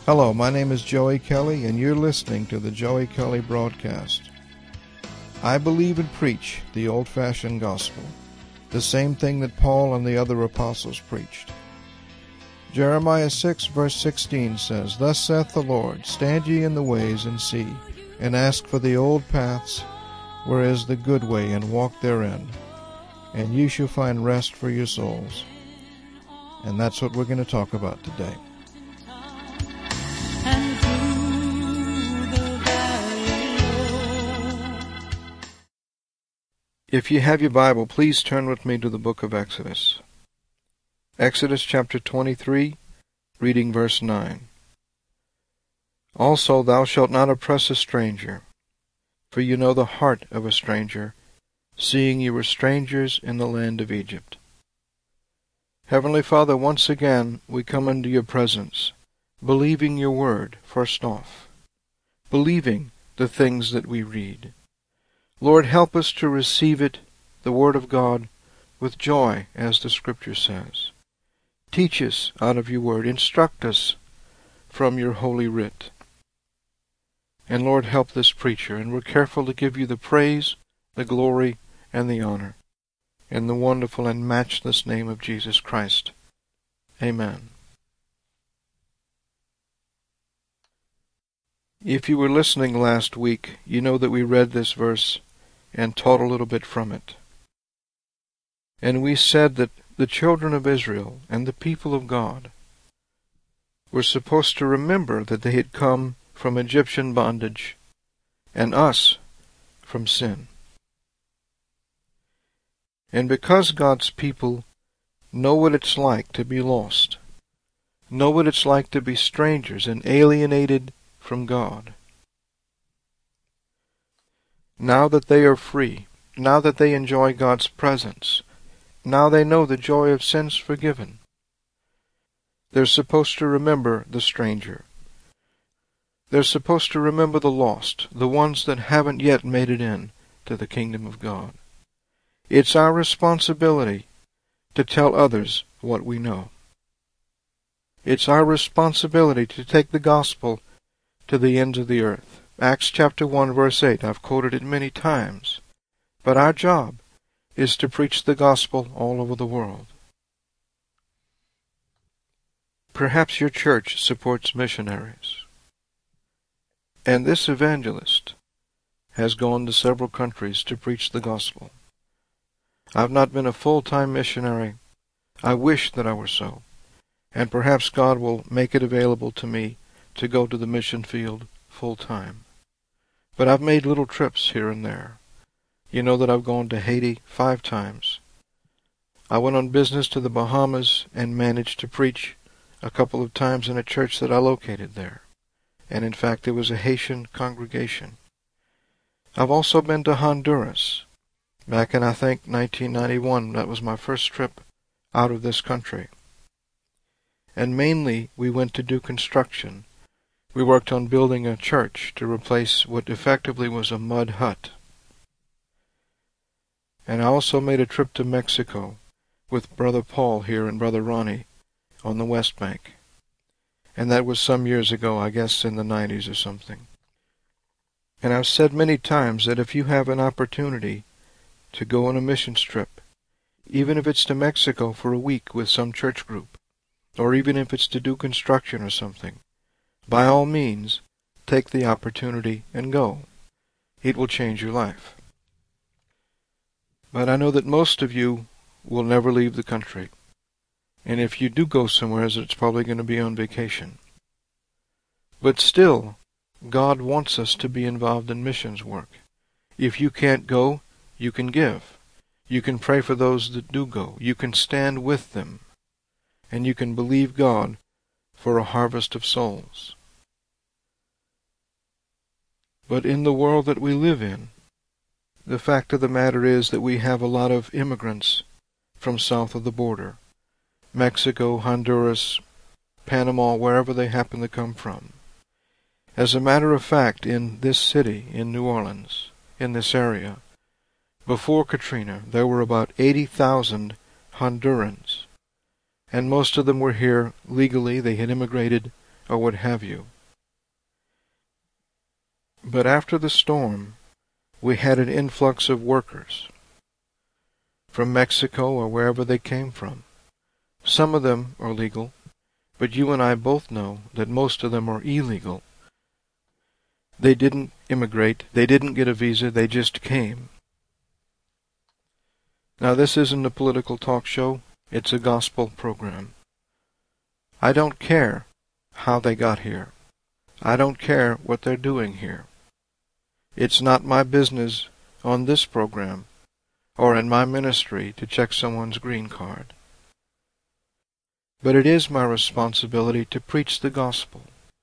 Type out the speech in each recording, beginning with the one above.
Hello, my name is Joey Kelly, and you're listening to the Joey Kelly Broadcast. I believe and preach the old-fashioned gospel, the same thing that Paul and the other apostles preached. Jeremiah 6, verse 16 says, "Thus saith the Lord, stand ye in the ways, and see, and ask for the old paths, where is the good way, and walk therein, and you shall find rest for your souls." And that's what we're going to talk about today. If you have your Bible, please turn with me to the book of Exodus. Exodus chapter 23, reading verse 9. "Also thou shalt not oppress a stranger, for you know the heart of a stranger, seeing you were strangers in the land of Egypt." Heavenly Father, once again we come into your presence, believing your word first off, believing the things that we read. Lord, help us to receive it, the Word of God, with joy, as the Scripture says. Teach us out of your Word. Instruct us from your holy writ. And Lord, help this preacher, and we're careful to give you the praise, the glory, and the honor. In the wonderful and matchless name of Jesus Christ. Amen. If you were listening last week, you know that we read this verse and taught a little bit from it. And we said that the children of Israel and the people of God were supposed to remember that they had come from Egyptian bondage and us from sin. And because God's people know what it's like to be lost, know what it's like to be strangers and alienated from God, now that they are free, now that they enjoy God's presence, now they know the joy of sins forgiven, they're supposed to remember the stranger. They're supposed to remember the lost, the ones that haven't yet made it in to the kingdom of God. It's our responsibility to tell others what we know. It's our responsibility to take the gospel to the ends of the earth. Acts chapter 1, verse 8, I've quoted it many times. But our job is to preach the gospel all over the world. Perhaps your church supports missionaries. And this evangelist has gone to several countries to preach the gospel. I've not been a full-time missionary. I wish that I were so. And perhaps God will make it available to me to go to the mission field full-time. But I've made little trips here and there. You know that I've gone to Haiti 5 times. I went on business to the Bahamas and managed to preach a couple of times in a church that I located there. And in fact, there was a Haitian congregation. I've also been to Honduras. Back in, I think, 1991, that was my first trip out of this country. And mainly, we went to do construction. We worked on building a church to replace what effectively was a mud hut. And I also made a trip to Mexico with Brother Paul here and Brother Ronnie on the West Bank. And that was some years ago, I guess in the 90s or something. And I've said many times that if you have an opportunity to go on a mission trip, even if it's to Mexico for a week with some church group, or even if it's to do construction or something, by all means, take the opportunity and go. It will change your life. But I know that most of you will never leave the country. And if you do go somewhere, it's probably going to be on vacation. But still, God wants us to be involved in missions work. If you can't go, you can give. You can pray for those that do go. You can stand with them. And you can believe God for a harvest of souls. But in the world that we live in, the fact of the matter is that we have a lot of immigrants from south of the border. Mexico, Honduras, Panama, wherever they happen to come from. As a matter of fact, in this city, in New Orleans, in this area, before Katrina, there were about 80,000 Hondurans. And most of them were here legally. They had immigrated or what have you. But after the storm, we had an influx of workers from Mexico or wherever they came from. Some of them are legal, but you and I both know that most of them are illegal. They didn't immigrate, they didn't get a visa, they just came. Now, this isn't a political talk show, it's a gospel program. I don't care how they got here. I don't care what they're doing here. It's not my business on this program or in my ministry to check someone's green card. But it is my responsibility to preach the gospel.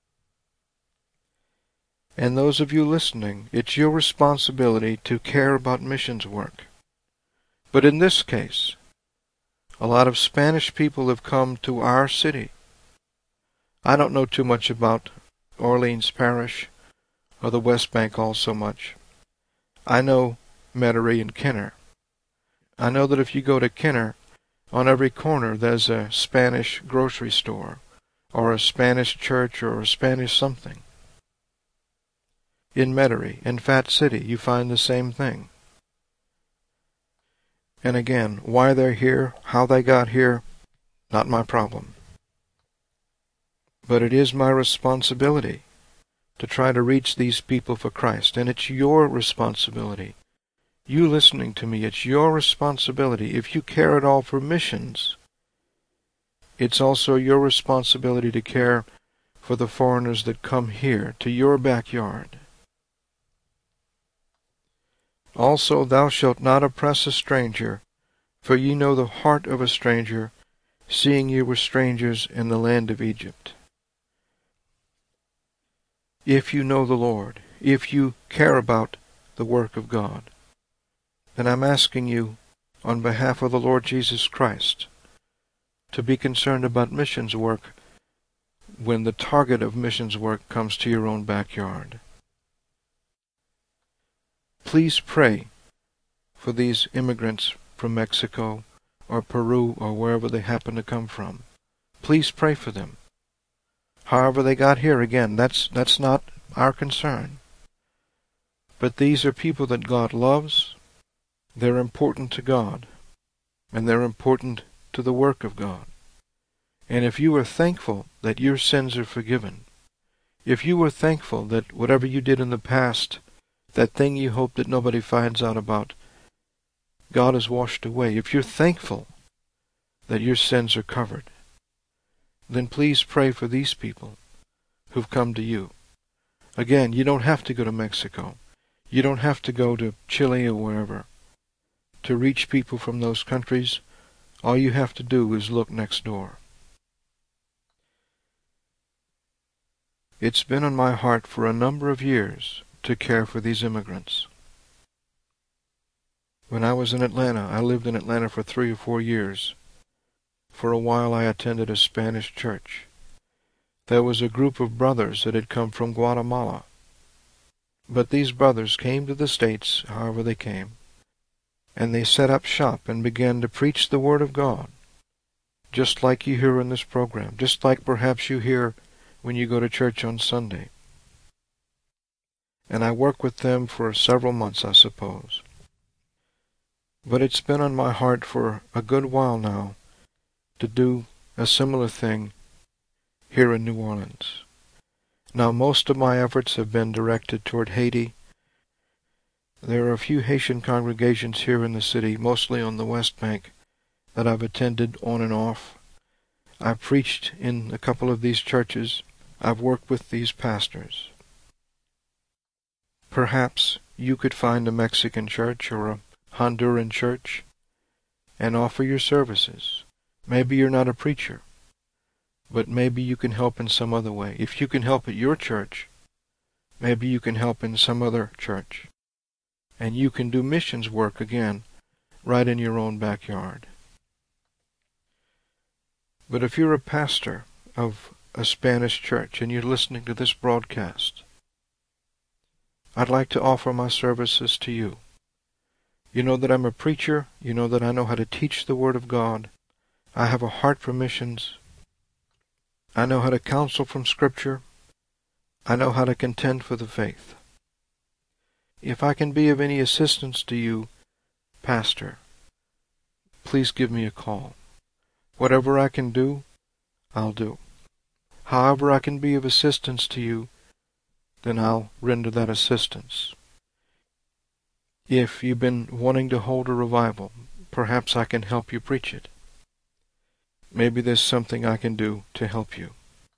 And those of you listening, it's your responsibility to care about missions work. But in this case, a lot of Spanish people have come to our city. I don't know too much about Orleans Parish or the West Bank all so much. I know Metairie and Kenner. I know that if you go to Kenner, on every corner there's a Spanish grocery store or a Spanish church or a Spanish something. In Metairie and Fat City you find the same thing. And again, why they're here, how they got here, not my problem. But it is my responsibility to try to reach these people for Christ, and it's your responsibility. You listening to me, it's your responsibility. If you care at all for missions, it's also your responsibility to care for the foreigners that come here to your backyard. Also, thou shalt not oppress a stranger, for ye know the heart of a stranger, seeing ye were strangers in the land of Egypt. If you know the Lord, if you care about the work of God, then I'm asking you, on behalf of the Lord Jesus Christ, to be concerned about missions work when the target of missions work comes to your own backyard. Please pray for these immigrants from Mexico or Peru or wherever they happen to come from. Please pray for them. However they got here, again, that's not our concern. But these are people that God loves. They're important to God, and they're important to the work of God. And if you are thankful that your sins are forgiven, if you are thankful that whatever you did in the past, that thing you hope that nobody finds out about, God has washed away, if you're thankful that your sins are covered, then please pray for these people who've come to you. Again, you don't have to go to Mexico. You don't have to go to Chile or wherever to reach people from those countries. All you have to do is look next door. It's been on my heart for a number of years to care for these immigrants. When I was in Atlanta, I lived in Atlanta for 3 or 4 years. For a while I attended a Spanish church. There was a group of brothers that had come from Guatemala. But these brothers came to the States, however they came, and they set up shop and began to preach the Word of God, just like you hear in this program, just like perhaps you hear when you go to church on Sunday. And I worked with them for several months, I suppose. But it's been on my heart for a good while now to do a similar thing here in New Orleans. Now, most of my efforts have been directed toward Haiti. There are a few Haitian congregations here in the city, mostly on the West Bank, that I've attended on and off. I've preached in a couple of these churches. I've worked with these pastors. Perhaps you could find a Mexican church or a Honduran church and offer your services. Maybe you're not a preacher, but maybe you can help in some other way. If you can help at your church, maybe you can help in some other church. And you can do missions work again, right in your own backyard. But if you're a pastor of a Spanish church and you're listening to this broadcast, I'd like to offer my services to you. You know that I'm a preacher. You know that I know how to teach the Word of God. I have a heart for missions. I know how to counsel from Scripture. I know how to contend for the faith. If I can be of any assistance to you, Pastor, please give me a call. Whatever I can do, I'll do. However I can be of assistance to you, then I'll render that assistance. If you've been wanting to hold a revival, perhaps I can help you preach it. Maybe there's something I can do to help you.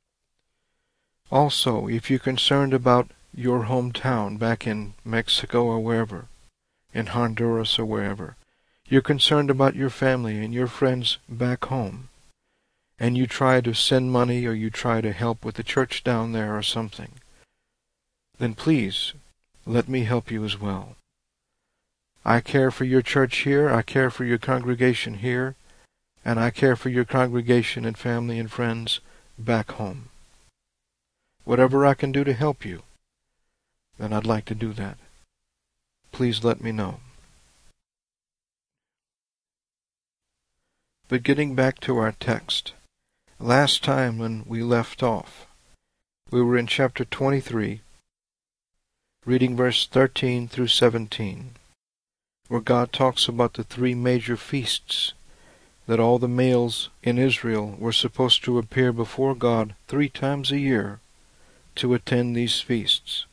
Also, if you're concerned about your hometown back in Mexico or wherever, in Honduras or wherever, you're concerned about your family and your friends back home, and you try to send money or you try to help with the church down there or something, then please let me help you as well. I care for your church here, I care for your congregation here, and I care for your congregation and family and friends back home. Whatever I can do to help you, then I'd like to do that. Please let me know. But getting back to our text, last time when we left off, we were in chapter 23, reading verse 13 through 17, where God talks about the three major feasts that all the males in Israel were supposed to appear before God 3 times a year to attend these feasts.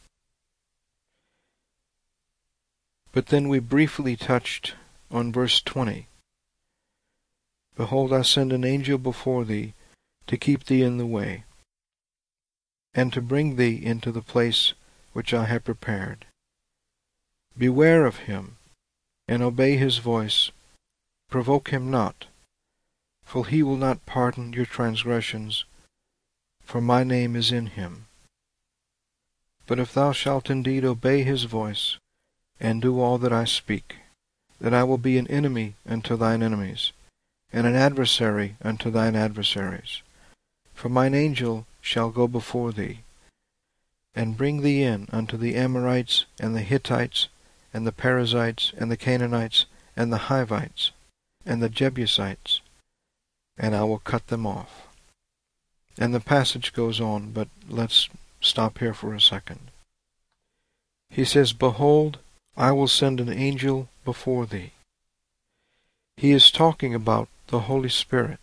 But then we briefly touched on verse 20. Behold, I send an angel before thee to keep thee in the way, and to bring thee into the place which I have prepared. Beware of him, and obey his voice. Provoke him not, for he will not pardon your transgressions, for my name is in him. But if thou shalt indeed obey his voice, and do all that I speak, then I will be an enemy unto thine enemies, and an adversary unto thine adversaries. For mine angel shall go before thee, and bring thee in unto the Amorites, and the Hittites, and the Perizzites, and the Canaanites, and the Hivites, and the Jebusites, and I will cut them off. And the passage goes on, but let's stop here for a second. He says, Behold, I will send an angel before thee. He is talking about the Holy Spirit.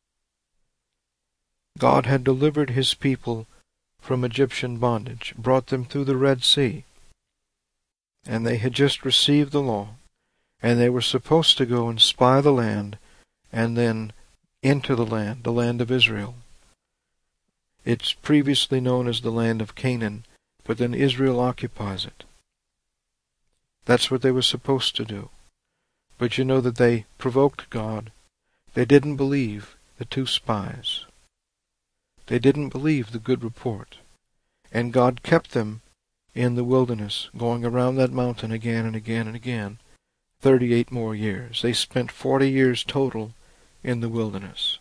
God had delivered his people from Egyptian bondage, brought them through the Red Sea, and they had just received the law, and they were supposed to go and spy the land, and then into the land of Israel. It's previously known as the land of Canaan, but then Israel occupies it. That's what they were supposed to do. But you know that they provoked God. They didn't believe the 2 spies. They didn't believe the good report. And God kept them in the wilderness, going around that mountain again and again and again, 38 more years. They spent 40 years total in the wilderness.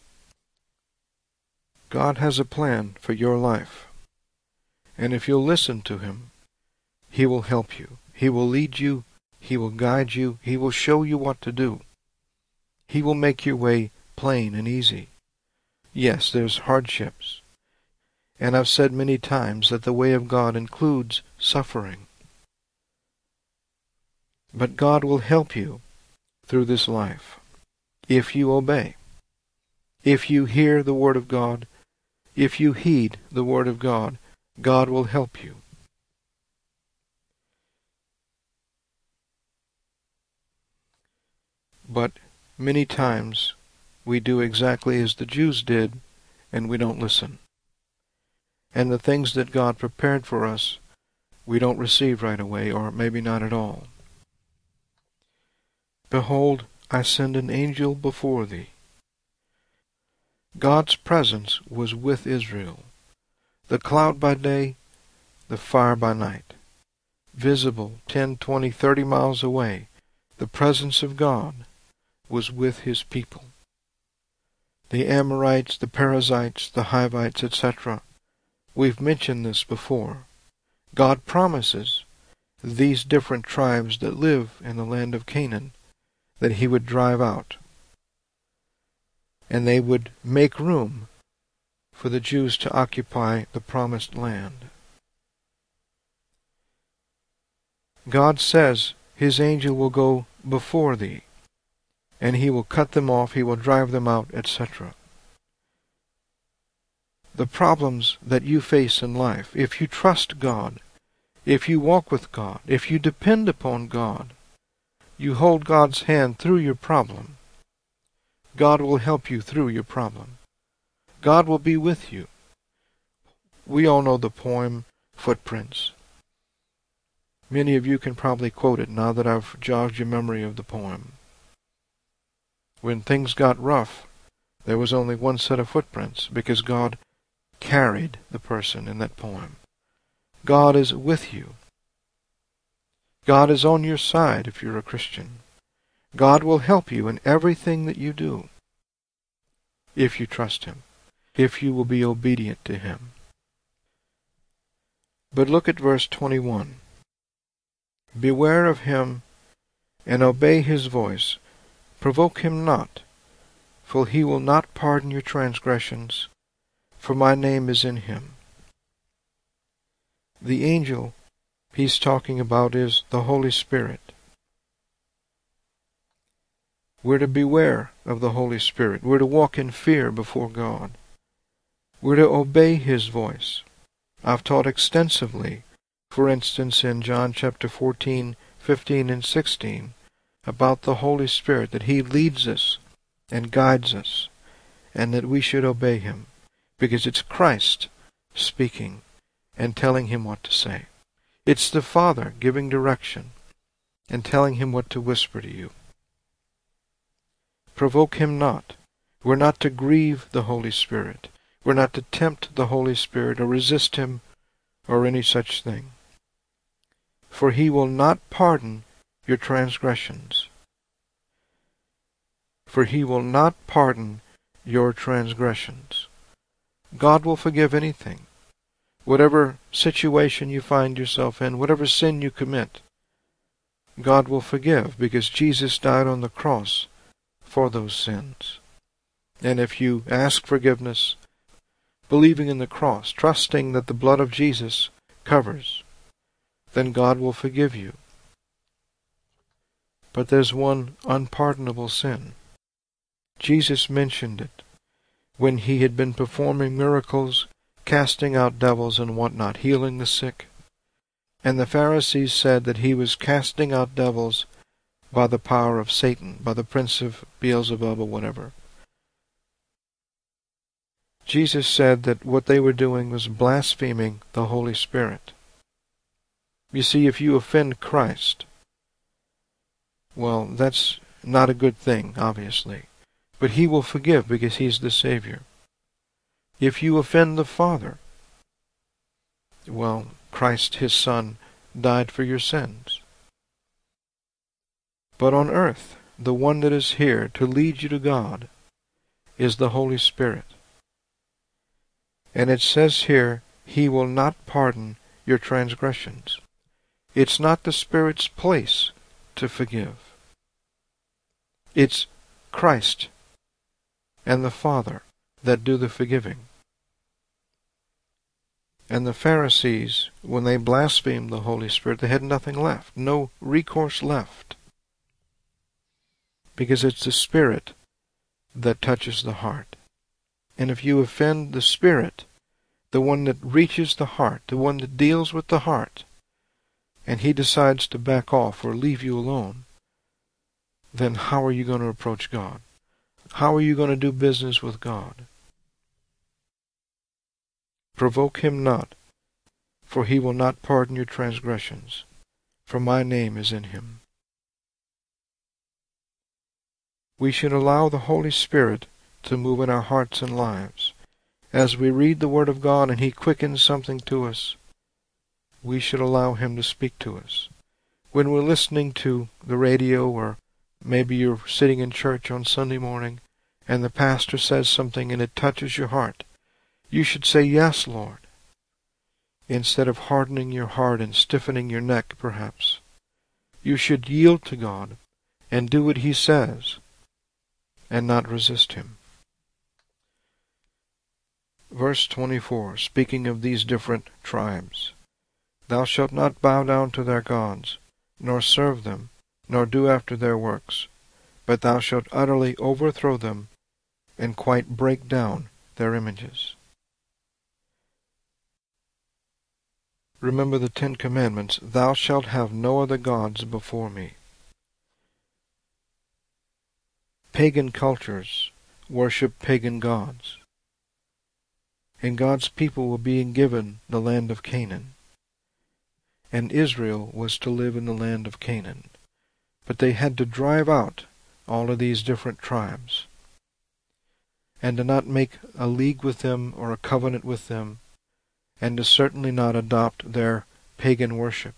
God has a plan for your life. And if you'll listen to him, he will help you. He will lead you. He will guide you. He will show you what to do. He will make your way plain and easy. Yes, there's hardships. And I've said many times that the way of God includes suffering. But God will help you through this life if you obey. If you hear the Word of God, if you heed the Word of God, God will help you. But many times we do exactly as the Jews did, and we don't listen. And the things that God prepared for us, we don't receive right away, or maybe not at all. Behold, I send an angel before thee. God's presence was with Israel. The cloud by day, the fire by night. Visible 10, 20, 30 miles away, the presence of God was with his people. The Amorites, the Perizzites, the Hivites, etc. We've mentioned this before. God promises these different tribes that live in the land of Canaan that he would drive out. And they would make room for the Jews to occupy the promised land. God says his angel will go before thee, and he will cut them off, he will drive them out, etc. The problems that you face in life, if you trust God, if you walk with God, if you depend upon God, you hold God's hand through your problem, God will help you through your problem. God will be with you. We all know the poem, Footprints. Many of you can probably quote it now that I've jogged your memory of the poem. When things got rough, there was only one set of footprints, because God carried the person in that poem. God is with you. God is on your side if you're a Christian. God will help you in everything that you do, if you trust him, if you will be obedient to him. But look at verse 21. Beware of him, and obey his voice. Provoke him not, for he will not pardon your transgressions, for my name is in him. The angel he's talking about is the Holy Spirit. We're to beware of the Holy Spirit. We're to walk in fear before God. We're to obey his voice. I've taught extensively, for instance, in John chapter 14, 15, and 16, about the Holy Spirit, that he leads us and guides us, and that we should obey him, because it's Christ speaking and telling him what to say. It's the Father giving direction and telling him what to whisper to you. Provoke him not. We're not to grieve the Holy Spirit. We're not to tempt the Holy Spirit or resist him or any such thing. For he will not pardon your transgressions. For he will not pardon your transgressions. God will forgive anything. Whatever situation you find yourself in, whatever sin you commit, God will forgive, because Jesus died on the cross for those sins. And if you ask forgiveness, believing in the cross, trusting that the blood of Jesus covers, then God will forgive you. But there's one unpardonable sin. Jesus mentioned it when he had been performing miracles, casting out devils and whatnot, healing the sick. And the Pharisees said that he was casting out devils by the power of Satan, by the prince of Beelzebub or whatever. Jesus said that what they were doing was blaspheming the Holy Spirit. You see, if you offend Christ, well, that's not a good thing, obviously. But he will forgive, because he's the Savior. If you offend the Father, well, Christ, his Son, died for your sins. But on earth, the one that is here to lead you to God is the Holy Spirit. And it says here, he will not pardon your transgressions. It's not the Spirit's place to forgive. It's Christ and the Father that do the forgiving. And the Pharisees, when they blasphemed the Holy Spirit, they had nothing left, no recourse left. Because it's the Spirit that touches the heart. And if you offend the Spirit, the one that reaches the heart, the one that deals with the heart, and he decides to back off or leave you alone, then how are you going to approach God? How are you going to do business with God? Provoke him not, for he will not pardon your transgressions, for my name is in him. We should allow the Holy Spirit to move in our hearts and lives. As we read the Word of God and he quickens something to us, we should allow him to speak to us. When we're listening to the radio, or maybe you're sitting in church on Sunday morning and the pastor says something and it touches your heart, you should say, "Yes, Lord," instead of hardening your heart and stiffening your neck, perhaps. You should yield to God and do what he says and not resist him. Verse 24, speaking of these different tribes. Thou shalt not bow down to their gods, nor serve them, nor do after their works, but thou shalt utterly overthrow them, and quite break down their images. Remember the 10 Commandments. Thou shalt have no other gods before me. Pagan cultures worship pagan gods, and God's people were being given the land of Canaan, and Israel was to live in the land of Canaan. But they had to drive out all of these different tribes, and to not make a league with them or a covenant with them, and to certainly not adopt their pagan worship.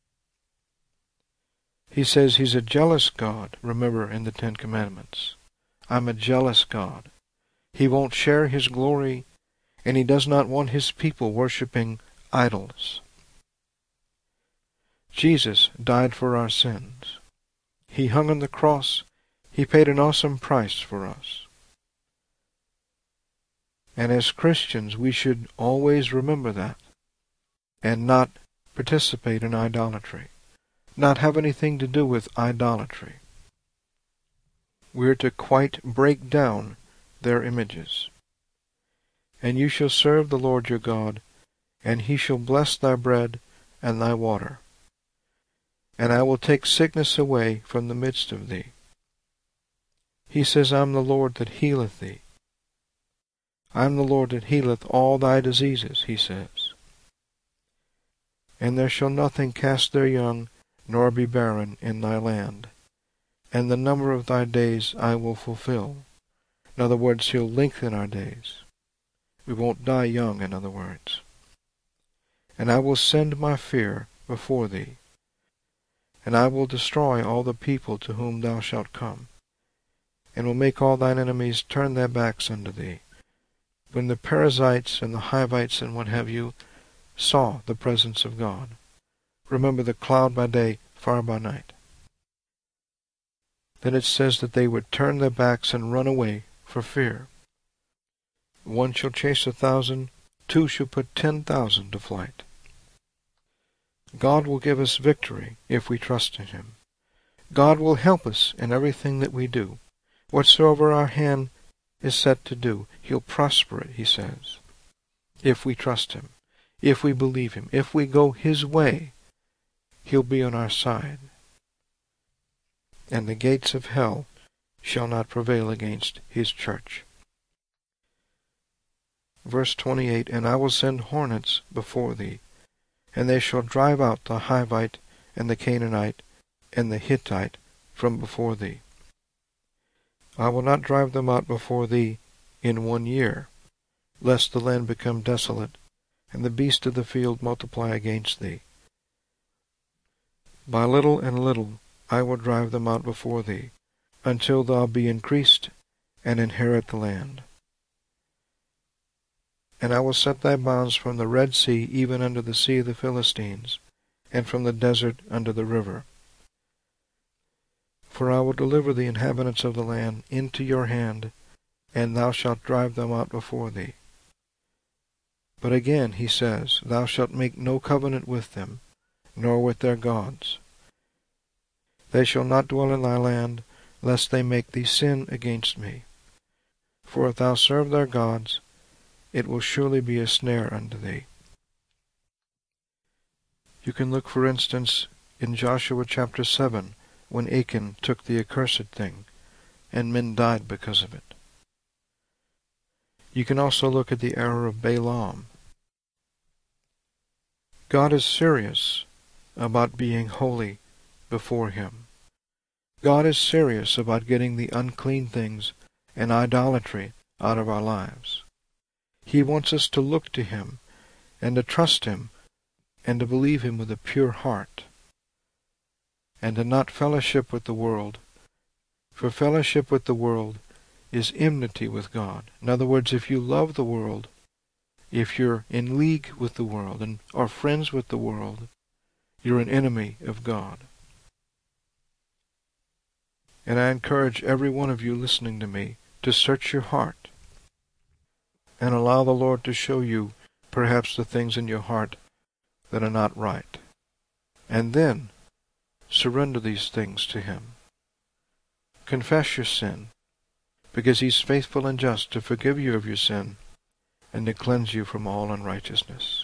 He says he's a jealous God, remember in the 10 Commandments. I'm a jealous God. He won't share his glory, and he does not want his people worshiping idols. Jesus died for our sins. He hung on the cross. He paid an awesome price for us. And as Christians, we should always remember that, and not participate in idolatry, not have anything to do with idolatry. We're to quite break down their images. And you shall serve the Lord your God, and he shall bless thy bread and thy water. And I will take sickness away from the midst of thee. He says, I'm the Lord that healeth thee. I'm the Lord that healeth all thy diseases, he says. And there shall nothing cast their young, nor be barren in thy land. And the number of thy days I will fulfill. In other words, he'll lengthen our days. We won't die young, in other words. And I will send my fear before thee, and I will destroy all the people to whom thou shalt come, and will make all thine enemies turn their backs unto thee. When the Perizzites and the Hivites and what have you saw the presence of God, remember the cloud by day, fire by night. Then it says that they would turn their backs and run away for fear. 1 shall chase 1,000, 2 shall put 10,000 to flight. God will give us victory if we trust in him. God will help us in everything that we do. Whatsoever our hand is set to do, he'll prosper it, he says, if we trust him, if we believe him, if we go his way, he'll be on our side. And the gates of hell shall not prevail against his church. Verse 28, and I will send hornets before thee, and they shall drive out the Hivite and the Canaanite and the Hittite from before thee. I will not drive them out before thee in 1 year, lest the land become desolate, and the beasts of the field multiply against thee. By little and little I will drive them out before thee, until thou be increased and inherit the land. And I will set thy bounds from the Red Sea even unto the sea of the Philistines, and from the desert unto the river. For I will deliver the inhabitants of the land into your hand, and thou shalt drive them out before thee. But again he says, thou shalt make no covenant with them, nor with their gods. They shall not dwell in thy land, lest they make thee sin against me. For if thou serve their gods, it will surely be a snare unto thee. You can look, for instance, in Joshua chapter 7, when Achan took the accursed thing, and men died because of it. You can also look at the error of Balaam. God is serious about being holy before him. God is serious about getting the unclean things and idolatry out of our lives. He wants us to look to him and to trust him and to believe him with a pure heart, and to not fellowship with the world, for fellowship with the world is enmity with God. In other words, if you love the world, if you're in league with the world and are friends with the world, you're an enemy of God. And I encourage every one of you listening to me to search your heart and allow the Lord to show you perhaps the things in your heart that are not right. And then surrender these things to Him. Confess your sin, because He's faithful and just to forgive you of your sin and to cleanse you from all unrighteousness.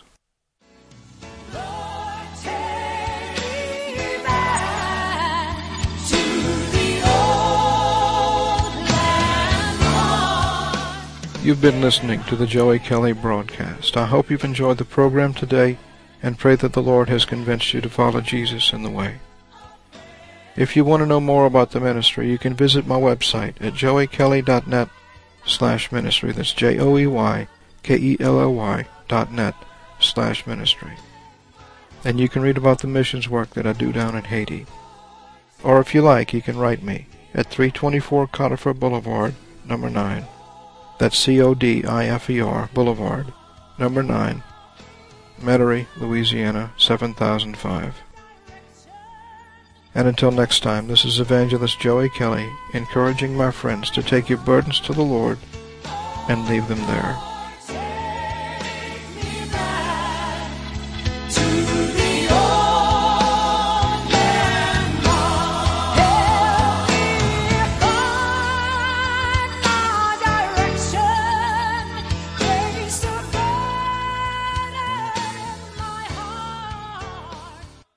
You've been listening to the Joey Kelly broadcast. I hope you've enjoyed the program today and pray that the Lord has convinced you to follow Jesus in the way. If you want to know more about the ministry, you can visit my website at joeykelly.net/ministry. That's joeykelly.net/ministry. And you can read about the missions work that I do down in Haiti. Or if you like, you can write me at 324 Codifer Boulevard, number 9. That's Codifer Boulevard, number 9, Metairie, Louisiana, 7005. And until next time, this is Evangelist Joey Kelly, encouraging my friends to take your burdens to the Lord and leave them there.